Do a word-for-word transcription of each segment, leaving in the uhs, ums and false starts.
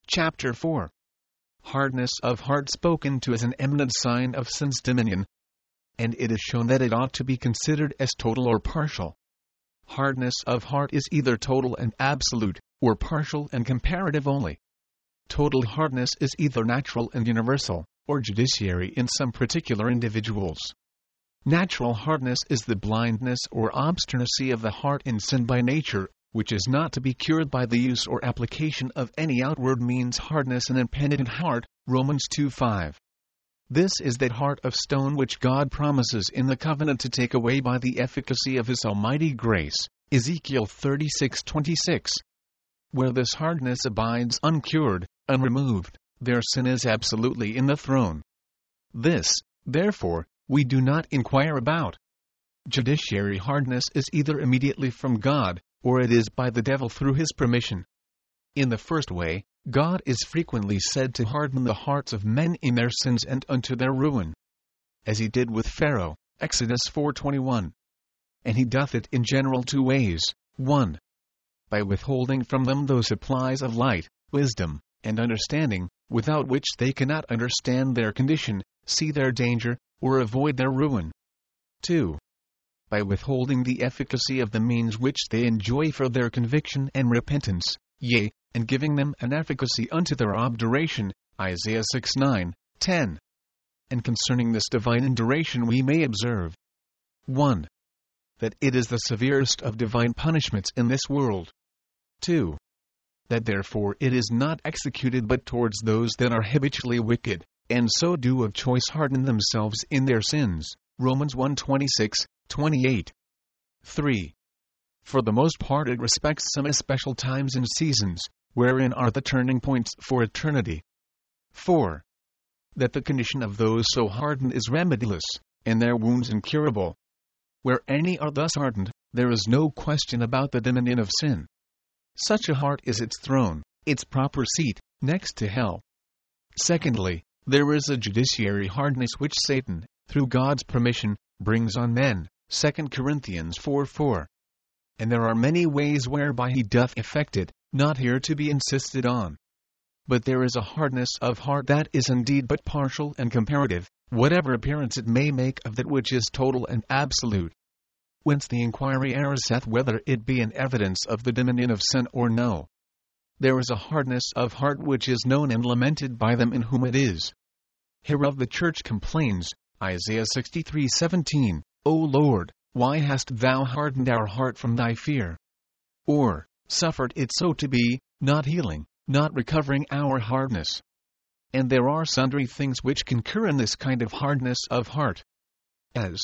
Chapter four. Hardness of heart spoken to as an eminent sign of sin's dominion, and it is shown that it ought to be considered as total or partial. Hardness of heart is either total and absolute, or partial and comparative only. Total hardness is either natural and universal, or judiciary in some particular individuals. Natural hardness is the blindness or obstinacy of the heart in sin by nature, which is not to be cured by the use or application of any outward means. Hardness an impenitent heart, Romans two five. This is that heart of stone which God promises in the covenant to take away by the efficacy of His almighty grace, Ezekiel thirty-six twenty-six. Where this hardness abides uncured, unremoved, their sin is absolutely in the throne. This, therefore, we do not inquire about. Judiciary hardness is either immediately from God, or it is by the devil through his permission. In the first way, God is frequently said to harden the hearts of men in their sins and unto their ruin, as He did with Pharaoh, Exodus four twenty-one. And He doth it in general two ways: one. By withholding from them those supplies of light, wisdom, and understanding, without which they cannot understand their condition, see their danger, or avoid their ruin. two. By withholding the efficacy of the means which they enjoy for their conviction and repentance, yea, and giving them an efficacy unto their obduration, Isaiah six nine, ten. And concerning this divine induration we may observe: one. That it is the severest of divine punishments in this world. two. That therefore it is not executed but towards those that are habitually wicked, and so do of choice harden themselves in their sins, Romans one twenty-six, twenty-eight. three. For the most part it respects some especial times and seasons, wherein are the turning points for eternity. four. That the condition of those so hardened is remediless, and their wounds incurable. Where any are thus hardened, there is no question about the dominion of sin. Such a heart is its throne, its proper seat, next to hell. Secondly, there is a judiciary hardness which Satan, through God's permission, brings on men, Second Corinthians four four. And there are many ways whereby he doth effect it, not here to be insisted on. But there is a hardness of heart that is indeed but partial and comparative, whatever appearance it may make of that which is total and absolute. Whence the inquiry ariseth whether it be an evidence of the dominion of sin or no. There is a hardness of heart which is known and lamented by them in whom it is. Hereof the church complains, Isaiah sixty-three seventeen, O Lord, why hast thou hardened our heart from thy fear? Or, suffered it so to be, not healing, not recovering our hardness. And there are sundry things which concur in this kind of hardness of heart. As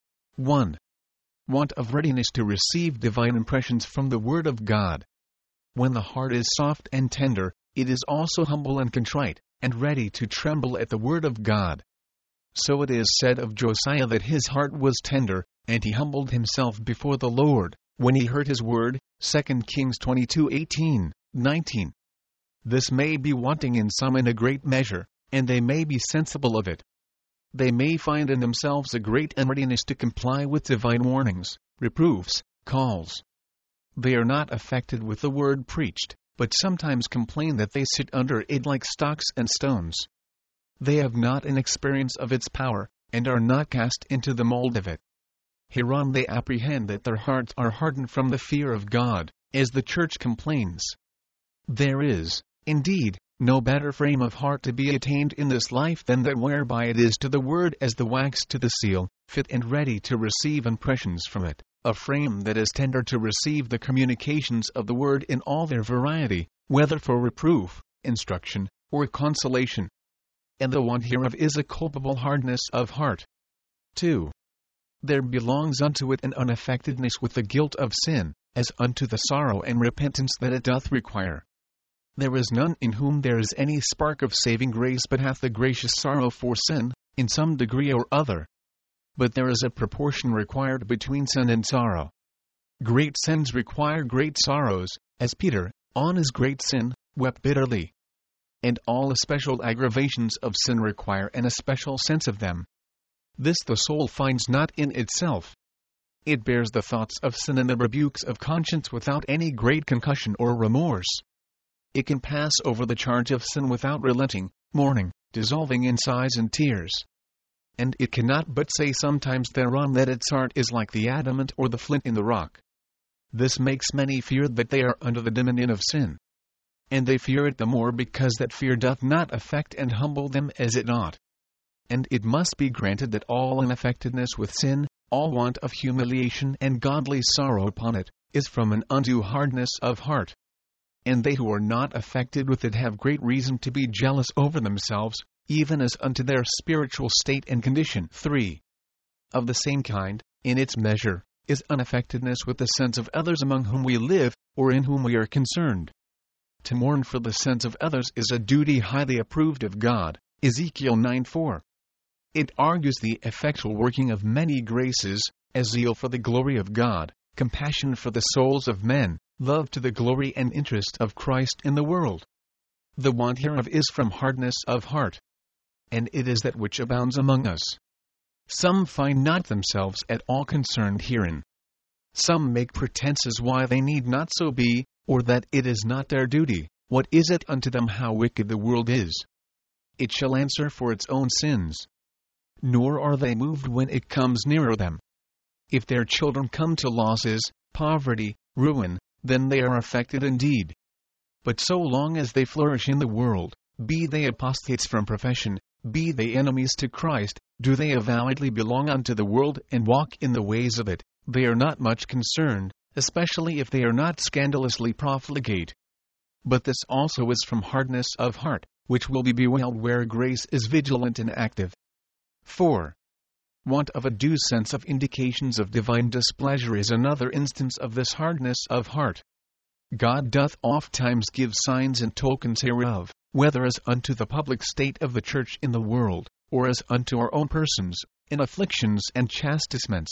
one. Want of readiness to receive divine impressions from the Word of God. When the heart is soft and tender, it is also humble and contrite, and ready to tremble at the Word of God. So it is said of Josiah that his heart was tender, and he humbled himself before the Lord, when he heard His word, Second Kings twenty-two eighteen, nineteen. This may be wanting in some in a great measure, and they may be sensible of it. They may find in themselves a great readiness to comply with divine warnings, reproofs, calls. They are not affected with the word preached, but sometimes complain that they sit under it like stocks and stones. They have not an experience of its power, and are not cast into the mold of it. Hereon they apprehend that their hearts are hardened from the fear of God, as the church complains. There is, indeed, no better frame of heart to be attained in this life than that whereby it is to the word as the wax to the seal, fit and ready to receive impressions from it, a frame that is tender to receive the communications of the word in all their variety, whether for reproof, instruction, or consolation. And the want hereof is a culpable hardness of heart. two. There belongs unto it an unaffectedness with the guilt of sin, as unto the sorrow and repentance that it doth require. There is none in whom there is any spark of saving grace but hath the gracious sorrow for sin, in some degree or other. But there is a proportion required between sin and sorrow. Great sins require great sorrows, as Peter, on his great sin, wept bitterly. And all especial aggravations of sin require an especial sense of them. This the soul finds not in itself. It bears the thoughts of sin and the rebukes of conscience without any great concussion or remorse. it can pass over the charge of sin without relenting, mourning, dissolving in sighs and tears. And it cannot but say sometimes thereon that its heart is like the adamant or the flint in the rock. This makes many fear that they are under the dominion of sin. And they fear it the more because that fear doth not affect and humble them as it ought. And it must be granted that all unaffectedness with sin, all want of humiliation and godly sorrow upon it, is from an undue hardness of heart. And they who are not affected with it have great reason to be jealous over themselves, even as unto their spiritual state and condition. three. Of the same kind, in its measure, is unaffectedness with the sins of others among whom we live, or in whom we are concerned. To mourn for the sins of others is a duty highly approved of God, Ezekiel nine four. It argues the effectual working of many graces, as zeal for the glory of God, compassion for the souls of men, love to the glory and interest of Christ in the world. The want hereof is from hardness of heart. And it is that which abounds among us. Some find not themselves at all concerned herein. Some make pretenses why they need not so be, or that it is not their duty. What is it unto them how wicked the world is? It shall answer for its own sins. Nor are they moved when it comes nearer them. If their children come to losses, poverty, ruin, then they are affected indeed. But so long as they flourish in the world, be they apostates from profession, be they enemies to Christ, do they avowedly belong unto the world and walk in the ways of it, they are not much concerned, especially if they are not scandalously profligate. But this also is from hardness of heart, which will be bewailed where grace is vigilant and active. four. Want of a due sense of indications of divine displeasure is another instance of this hardness of heart. God doth ofttimes give signs and tokens hereof, whether as unto the public state of the church in the world, or as unto our own persons, in afflictions and chastisements.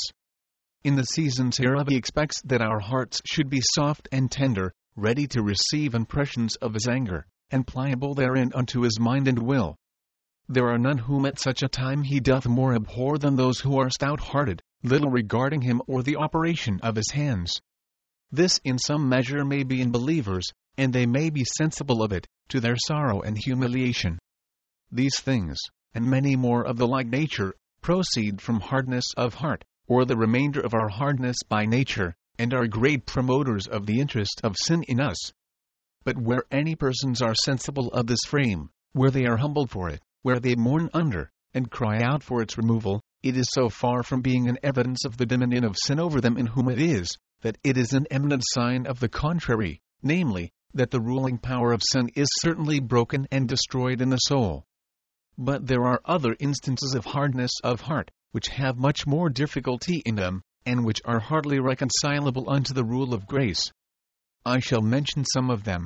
In the seasons hereof he expects that our hearts should be soft and tender, ready to receive impressions of his anger, and pliable therein unto his mind and will. There are none whom at such a time he doth more abhor than those who are stout-hearted, little regarding him or the operation of his hands. This in some measure may be in believers, and they may be sensible of it, to their sorrow and humiliation. These things, and many more of the like nature, proceed from hardness of heart, or the remainder of our hardness by nature, and are great promoters of the interest of sin in us. But where any persons are sensible of this frame, where they are humbled for it, where they mourn under, and cry out for its removal, it is so far from being an evidence of the dominion of sin over them in whom it is, that it is an eminent sign of the contrary, namely, that the ruling power of sin is certainly broken and destroyed in the soul. But there are other instances of hardness of heart, which have much more difficulty in them, and which are hardly reconcilable unto the rule of grace. I shall mention some of them.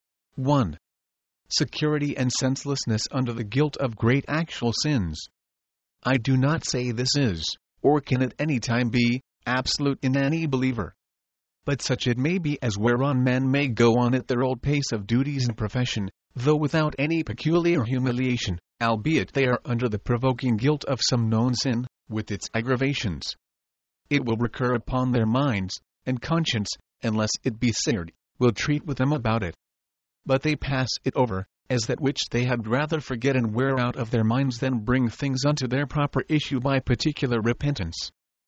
one. Security and senselessness under the guilt of great actual sins. I do not say this is, or can at any time be, absolute in any believer. But such it may be as whereon men may go on at their old pace of duties and profession, though without any peculiar humiliation, albeit they are under the provoking guilt of some known sin, with its aggravations. It will recur upon their minds, and conscience, unless it be seared, will treat with them about it. But they pass it over, as that which they had rather forget and wear out of their minds than bring things unto their proper issue by particular repentance.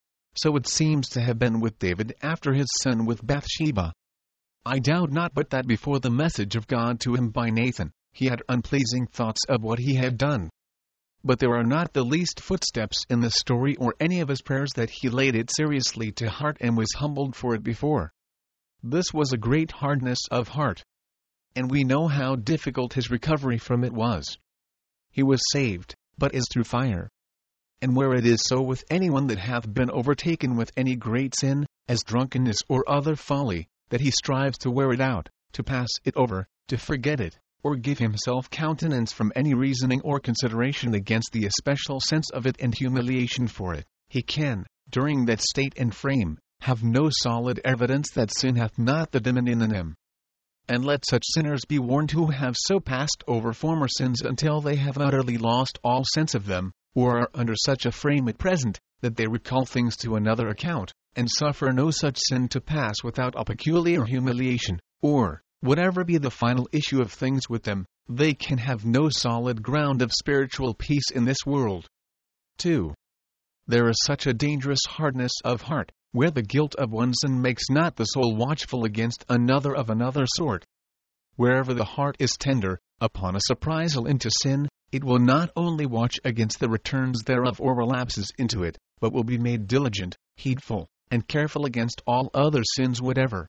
So it seems to have been with David after his sin with Bathsheba. I doubt not but that before the message of God to him by Nathan, he had unpleasing thoughts of what he had done. But there are not the least footsteps in the story or any of his prayers that he laid it seriously to heart and was humbled for it before. This was a great hardness of heart. And we know how difficult his recovery from it was. He was saved, but as through fire. And where it is so with anyone that hath been overtaken with any great sin, as drunkenness or other folly, that he strives to wear it out, to pass it over, to forget it, or give himself countenance from any reasoning or consideration against the especial sense of it and humiliation for it, he can, during that state and frame, have no solid evidence that sin hath not the dominion in him. And let such sinners be warned who have so passed over former sins until they have utterly lost all sense of them, or are under such a frame at present, that they recall things to another account, and suffer no such sin to pass without a peculiar humiliation, or, whatever be the final issue of things with them, they can have no solid ground of spiritual peace in this world. two. There is such a dangerous hardness of heart, where the guilt of one sin makes not the soul watchful against another of another sort. Wherever the heart is tender, upon a surprisal into sin, it will not only watch against the returns thereof or relapses into it, but will be made diligent, heedful, and careful against all other sins whatever.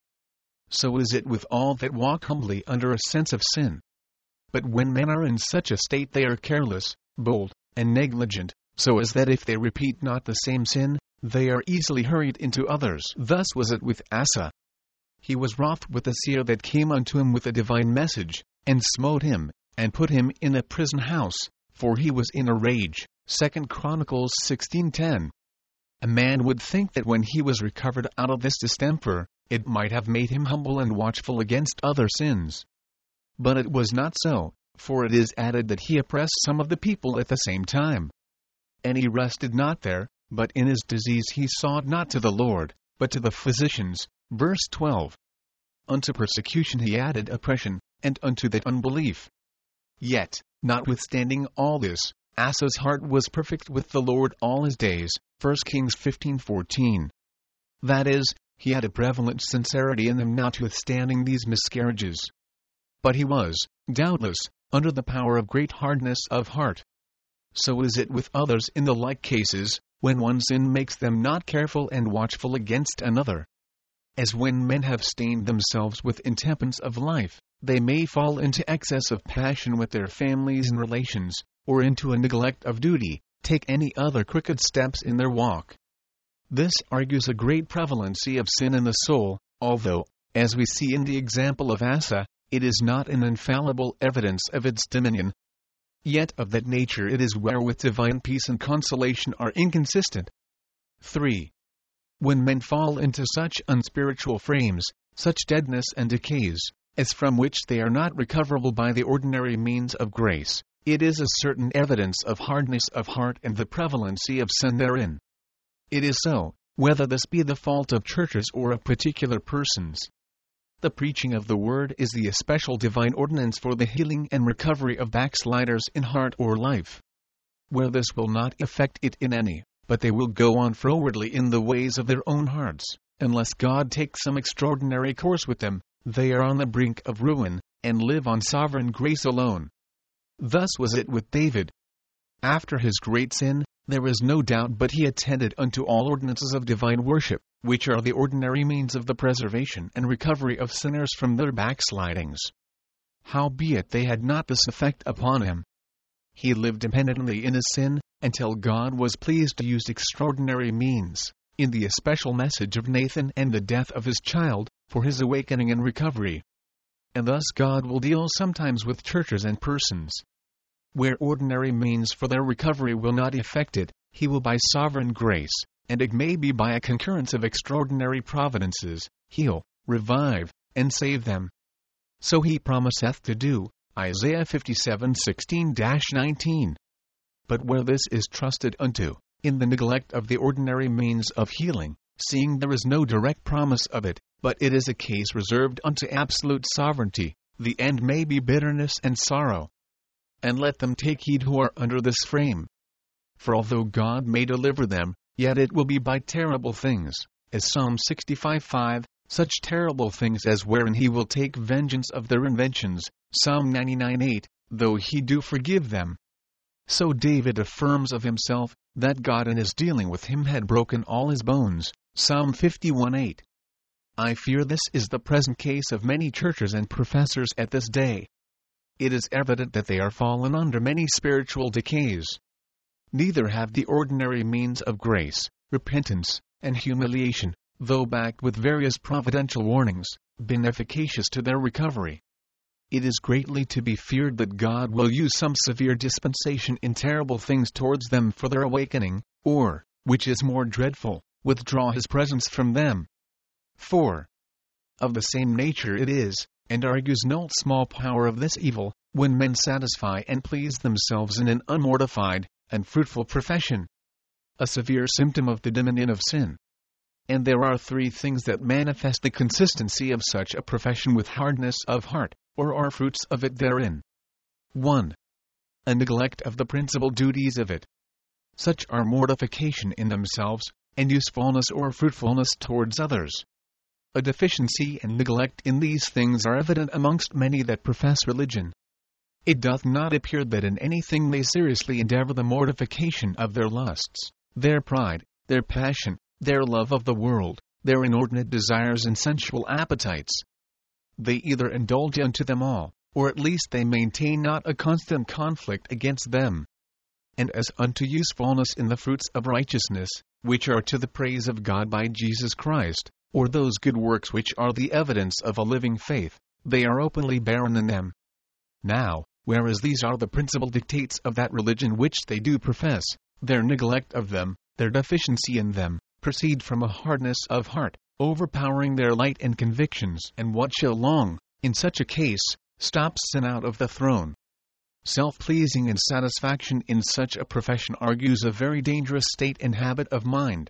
So is it with all that walk humbly under a sense of sin. But when men are in such a state they are careless, bold, and negligent, so as that if they repeat not the same sin, they are easily hurried into others. Thus was it with Asa. He was wroth with the seer that came unto him with a divine message, and smote him, and put him in a prison house, for he was in a rage. Second Chronicles sixteen ten. A man would think that when he was recovered out of this distemper, it might have made him humble and watchful against other sins. But it was not so, for it is added that he oppressed some of the people at the same time. And he rested not there, but in his disease he sought not to the Lord, but to the physicians. Verse twelve. Unto persecution he added oppression, and unto that unbelief. Yet, notwithstanding all this, Asa's heart was perfect with the Lord all his days. First Kings fifteen fourteen. That is, he had a prevalent sincerity in him notwithstanding these miscarriages. But he was, doubtless, under the power of great hardness of heart. So is it with others in the like cases, when one sin makes them not careful and watchful against another. As when men have stained themselves with intemperance of life, they may fall into excess of passion with their families and relations, or into a neglect of duty, take any other crooked steps in their walk. This argues a great prevalency of sin in the soul, although, as we see in the example of Asa, it is not an infallible evidence of its dominion. Yet of that nature it is wherewith divine peace and consolation are inconsistent. three. When men fall into such unspiritual frames, such deadness and decays, as from which they are not recoverable by the ordinary means of grace, it is a certain evidence of hardness of heart and the prevalency of sin therein. It is so, whether this be the fault of churches or of particular persons. The preaching of the word is the especial divine ordinance for the healing and recovery of backsliders in heart or life. Where this will not affect it in any, but they will go on frowardly in the ways of their own hearts, unless God takes some extraordinary course with them, they are on the brink of ruin, and live on sovereign grace alone. Thus was it with David. After his great sin, there is no doubt but he attended unto all ordinances of divine worship, which are the ordinary means of the preservation and recovery of sinners from their backslidings. Howbeit they had not this effect upon him. He lived impenitently in his sin, until God was pleased to use extraordinary means, in the especial message of Nathan and the death of his child, for his awakening and recovery. And thus God will deal sometimes with churches and persons. Where ordinary means for their recovery will not effect it, he will by sovereign grace, and it may be by a concurrence of extraordinary providences, heal, revive, and save them. So he promiseth to do, Isaiah fifty-seven sixteen to nineteen. But where this is trusted unto, in the neglect of the ordinary means of healing, seeing there is no direct promise of it, but it is a case reserved unto absolute sovereignty, the end may be bitterness and sorrow. And let them take heed who are under this frame. For although God may deliver them, yet it will be by terrible things, as Psalm sixty-five five, such terrible things as wherein he will take vengeance of their inventions, Psalm ninety-nine eight, though he do forgive them. So David affirms of himself, that God in his dealing with him had broken all his bones, Psalm fifty-one eight. I fear this is the present case of many churches and professors at this day. It is evident that they are fallen under many spiritual decays. Neither have the ordinary means of grace, repentance, and humiliation, though backed with various providential warnings, been efficacious to their recovery. It is greatly to be feared that God will use some severe dispensation in terrible things towards them for their awakening, or, which is more dreadful, withdraw his presence from them. four. Of the same nature it is, and argues no small power of this evil, when men satisfy and please themselves in an unmortified and fruitful profession. A severe symptom of the dominion of sin. And there are three things that manifest the consistency of such a profession with hardness of heart, or are fruits of it therein. one. A neglect of the principal duties of it. Such are mortification in themselves, and usefulness or fruitfulness towards others. A deficiency and neglect in these things are evident amongst many that profess religion. It doth not appear that in anything they seriously endeavor the mortification of their lusts, their pride, their passion, their love of the world, their inordinate desires and sensual appetites. They either indulge unto them all, or at least they maintain not a constant conflict against them. And as unto usefulness in the fruits of righteousness, which are to the praise of God by Jesus Christ, or those good works which are the evidence of a living faith, they are openly barren in them. Now, whereas these are the principal dictates of that religion which they do profess, their neglect of them, their deficiency in them, proceed from a hardness of heart, overpowering their light and convictions, and what shall long, in such a case, stop sin out of the throne. Self-pleasing and satisfaction in such a profession argues a very dangerous state and habit of mind.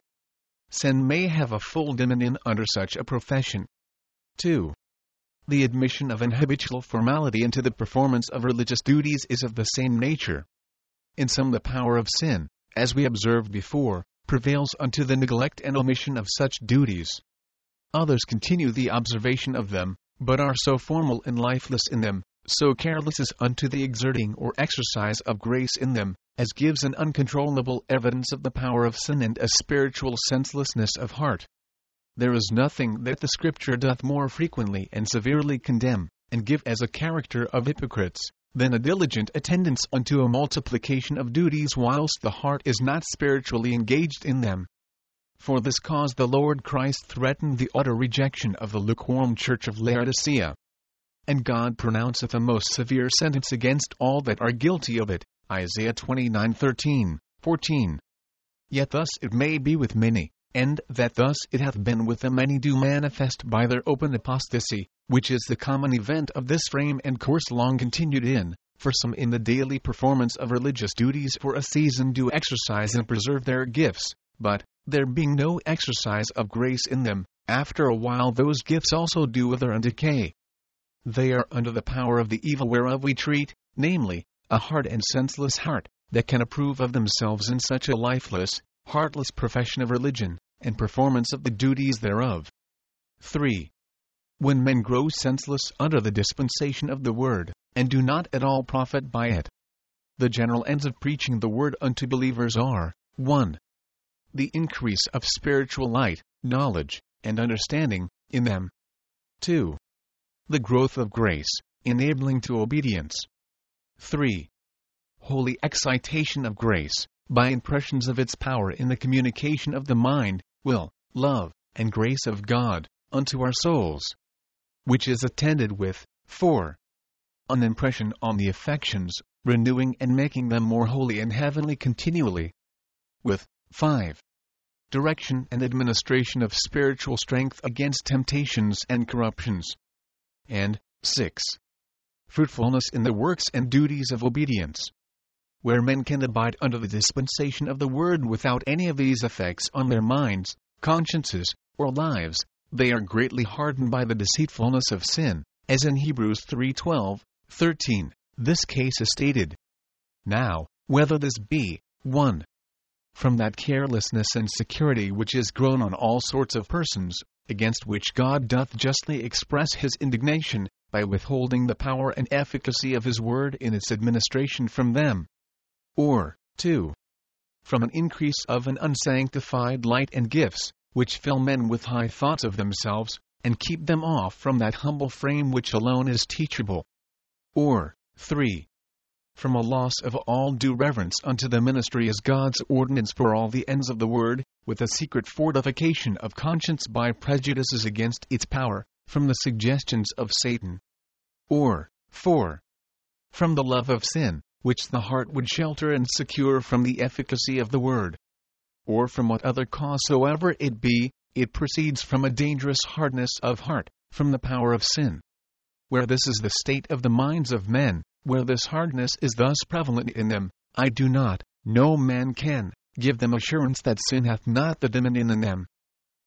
Sin may have a full dominion under such a profession. two. The admission of an habitual formality into the performance of religious duties is of the same nature. In some the power of sin, as we observed before, prevails unto the neglect and omission of such duties. Others continue the observation of them, but are so formal and lifeless in them, so careless as unto the exerting or exercise of grace in them, as gives an uncontrollable evidence of the power of sin and a spiritual senselessness of heart. There is nothing that the Scripture doth more frequently and severely condemn, and give as a character of hypocrites, than a diligent attendance unto a multiplication of duties whilst the heart is not spiritually engaged in them. For this cause the Lord Christ threatened the utter rejection of the lukewarm church of Laodicea. And God pronounceth a most severe sentence against all that are guilty of it, Isaiah twenty-nine thirteen, fourteen. Yet thus it may be with many, and that thus it hath been with the many do manifest by their open apostasy, which is the common event of this frame and course long continued in, for some in the daily performance of religious duties for a season do exercise and preserve their gifts, but, there being no exercise of grace in them, after a while those gifts also do wither and decay. They are under the power of the evil whereof we treat, namely, a hard and senseless heart, that can approve of themselves in such a lifeless, heartless profession of religion, and performance of the duties thereof. three. When men grow senseless under the dispensation of the word, and do not at all profit by it. The general ends of preaching the word unto believers are, one. The increase of spiritual light, knowledge, and understanding, in them. two. The growth of grace, enabling to obedience. three. Holy excitation of grace, by impressions of its power in the communication of the mind, will, love, and grace of God, unto our souls. Which is attended with, four. An impression on the affections, renewing and making them more holy and heavenly continually. With, five. Direction and administration of spiritual strength against temptations and corruptions. And, six. Fruitfulness in the works and duties of obedience. Where men can abide under the dispensation of the word without any of these effects on their minds, consciences, or lives, they are greatly hardened by the deceitfulness of sin, as in Hebrews three twelve, thirteen, this case is stated. Now, whether this be, one. From that carelessness and security which is grown on all sorts of persons, against which God doth justly express his indignation, by withholding the power and efficacy of his word in its administration from them. Or, two. From an increase of an unsanctified light and gifts, which fill men with high thoughts of themselves, and keep them off from that humble frame which alone is teachable. Or, three. From a loss of all due reverence unto the ministry as God's ordinance for all the ends of the word, with a secret fortification of conscience by prejudices against its power, from the suggestions of Satan. Or, four. From the love of sin, which the heart would shelter and secure from the efficacy of the word. Or from what other cause soever it be, it proceeds from a dangerous hardness of heart, from the power of sin. Where this is the state of the minds of men, where this hardness is thus prevalent in them, I do not, no man can, give them assurance that sin hath not the dominion in them.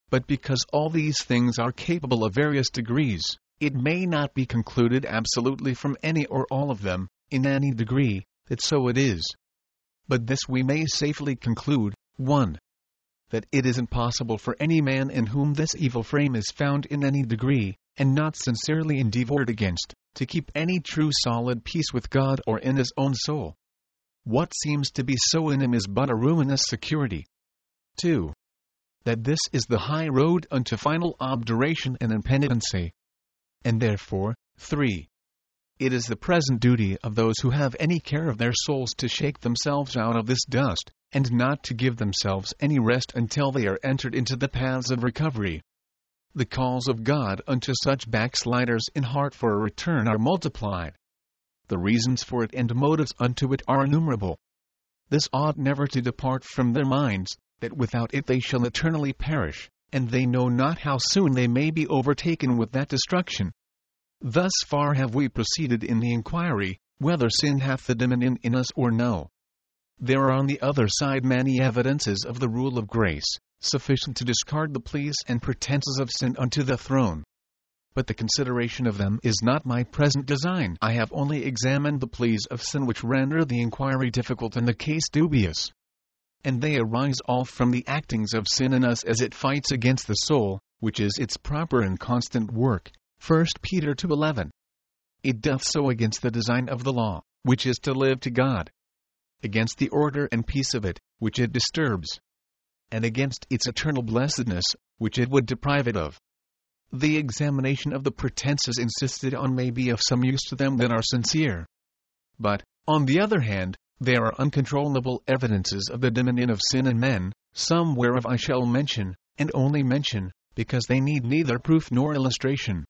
But because all these things are capable of various degrees, it may not be concluded absolutely from any or all of them, in any degree, that so it is. But this we may safely conclude, one. That it is impossible for any man in whom this evil frame is found in any degree, and not sincerely endeavored against, to keep any true solid peace with God or in his own soul. What seems to be so in him is but a ruinous security. two. That this is the high road unto final obduration and impenitency. And therefore, three. It is the present duty of those who have any care of their souls to shake themselves out of this dust, and not to give themselves any rest until they are entered into the paths of recovery. The calls of God unto such backsliders in heart for a return are multiplied. The reasons for it and motives unto it are innumerable. This ought never to depart from their minds, that without it they shall eternally perish, and they know not how soon they may be overtaken with that destruction. Thus far have we proceeded in the inquiry, whether sin hath the dominion in us or no. There are on the other side many evidences of the rule of grace, sufficient to discard the pleas and pretenses of sin unto the throne. But the consideration of them is not my present design. I have only examined the pleas of sin which render the inquiry difficult and the case dubious. And they arise all from the actings of sin in us as it fights against the soul, which is its proper and constant work. First Peter two eleven. It doth so against the design of the law, which is to live to God, against the order and peace of it, which it disturbs, and against its eternal blessedness, which it would deprive it of. The examination of the pretenses insisted on may be of some use to them that are sincere. But, on the other hand, there are uncontrollable evidences of the dominion of sin in men, some whereof I shall mention, and only mention, because they need neither proof nor illustration.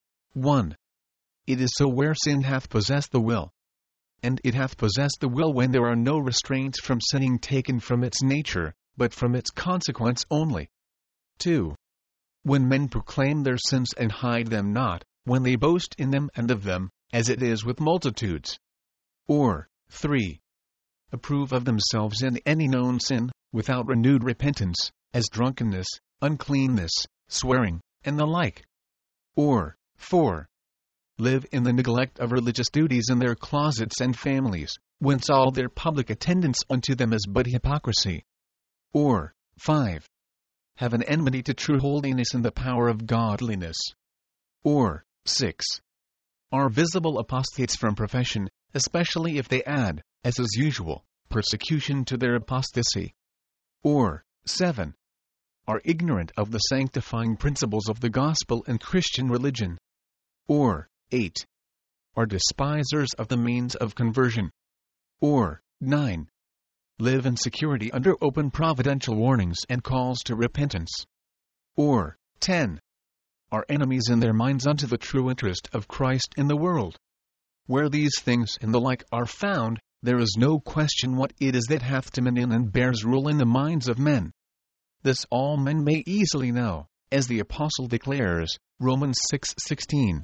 one. It is so where sin hath possessed the will. And it hath possessed the will when there are no restraints from sinning taken from its nature, but from its consequence only. two. When men proclaim their sins and hide them not, when they boast in them and of them, as it is with multitudes. Or, three. Approve of themselves in any known sin, without renewed repentance, as drunkenness, uncleanness, swearing, and the like. Or, four. Live in the neglect of religious duties in their closets and families, whence all their public attendance unto them is but hypocrisy. Or, five. Have an enmity to true holiness and the power of godliness. Or, six. Are visible apostates from profession, especially if they add, as is usual, persecution to their apostasy. Or, seven. Are ignorant of the sanctifying principles of the gospel and Christian religion. Or, eight. Are despisers of the means of conversion. Or, nine. Live in security under open providential warnings and calls to repentance. Or, ten. Are enemies in their minds unto the true interest of Christ in the world. Where these things and the like are found, there is no question what it is that hath dominion and bears rule in the minds of men. This all men may easily know, as the Apostle declares, Romans six sixteen.